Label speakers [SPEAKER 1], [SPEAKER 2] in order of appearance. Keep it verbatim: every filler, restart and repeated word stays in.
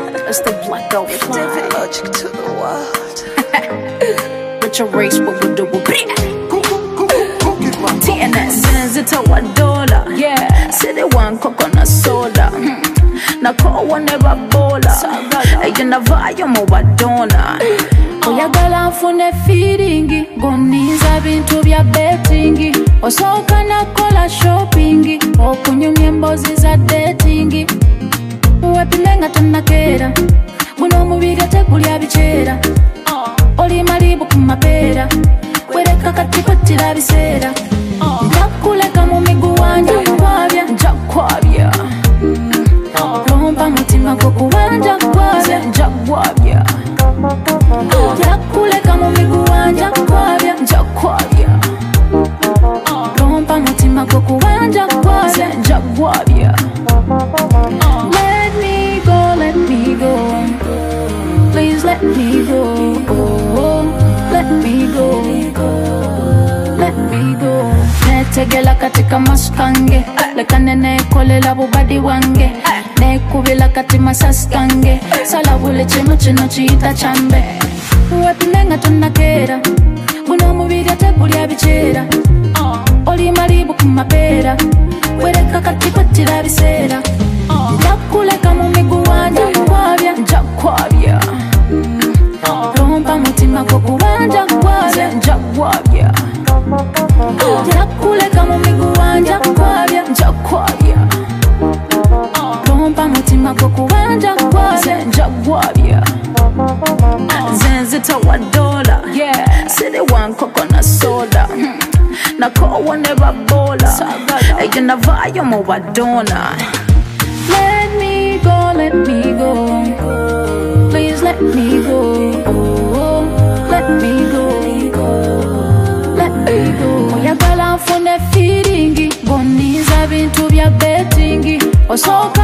[SPEAKER 1] It's the blackout fly.
[SPEAKER 2] David Logic to the world.
[SPEAKER 1] With your race, but we do a bit. T N S, Zenzita wa dola. Yeah. City one coconut soda. Na ko never bola. Eyo na vayo mo wadona. Oyagala nfune feeling. Goniza bintu bya betting. Osoka na kola shopping. Okunyumya embozi za dating. Wepilenga tonakera. Guno mubiri tegulya bichera. Oli malibu kumapera. Wereka katipatira biseera. Njakuleka mu miguwanja kwabya. Njakwabya. Lomba mutima gwo kubanja kwabya. Njakwabya. Njakuleka mu miguwanja kwabya. Njakwabya. Lomba mutima gwo kubanja kwabya. Njakwabya. Let me go, let me go. Please let me go. Let me go. Let me go. Netegela katika maskange. Leka nene kolela bubadi wange. Nekubila kati masaskange. Sala bule chino chino chita chambe. Wepilenga tonakera. Guno mubiri tegulya bichera. Oli malibu kumapera. Wereka katipatira biseera. Njakuleka mu miguwanja kwabya. Njakwabya. Lomba mutima gwo kubanja kwabya. Njakwabya. Njakuleka mu miguwanja kwabya. Njakwabya. Lomba mutima gwo kubanja kwabya. Njakwabya. Zenzita wa dola. Yeah. City one coconut soda. Na ko never bola. Eyo na vayo mo wadona. Let me go, let me go. Please let me go. Let me go. Let me go. Oyagala nfune feeling. Goniza bintu bya betting. Osoka